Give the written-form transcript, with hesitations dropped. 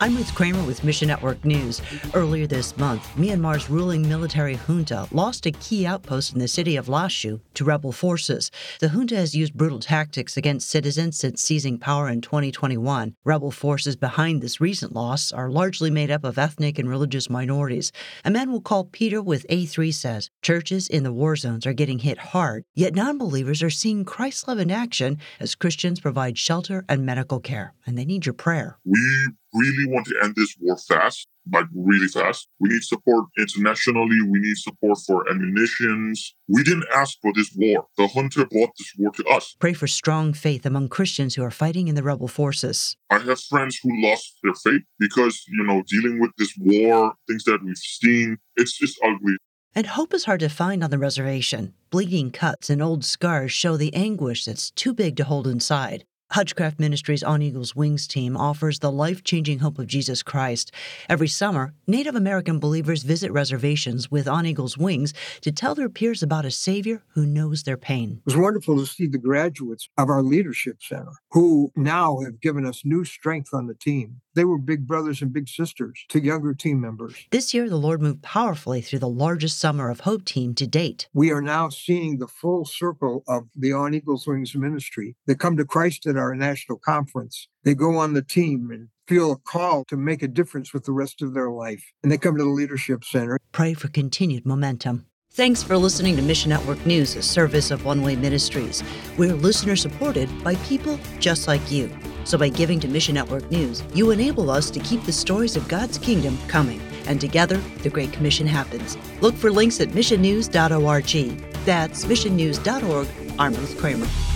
I'm Ruth Kramer with Mission Network News. Earlier this month, Myanmar's ruling military junta lost a key outpost in the city of Lashu to rebel forces. The junta has used brutal tactics against citizens since seizing power in 2021. Rebel forces behind this recent loss are largely made up of ethnic and religious minorities. A man we'll call Peter with A3 says churches in the war zones are getting hit hard, yet non-believers are seeing Christ's love in action as Christians provide shelter and medical care, and they need your prayer. We really want to end this war fast, like really fast. We need support internationally. We need support for ammunitions. We didn't ask for this war. The junta brought this war to us. Pray for strong faith among Christians who are fighting in the rebel forces. I have friends who lost their faith because, dealing with this war, things that we've seen, it's just ugly. And hope is hard to find on the reservation. Bleeding cuts and old scars show the anguish that's too big to hold inside. Hutchcraft Ministries' On Eagle's Wings team offers the life-changing hope of Jesus Christ. Every summer, Native American believers visit reservations with On Eagle's Wings to tell their peers about a Savior who knows their pain. It was wonderful to see the graduates of our leadership center who now have given us new strength on the team. They were big brothers and big sisters to younger team members. This year, the Lord moved powerfully through the largest Summer of Hope team to date. We are now seeing the full circle of the On Eagle's Wings ministry. They come to Christ at our national conference. They go on the team and feel a call to make a difference with the rest of their life. And they come to the leadership center. Pray for continued momentum. Thanks for listening to Mission Network News, a service of One Way Ministries. We're listener-supported by people just like you. So by giving to Mission Network News, you enable us to keep the stories of God's kingdom coming. And together, the Great Commission happens. Look for links at missionnews.org. That's missionnews.org. I'm Ruth Kramer.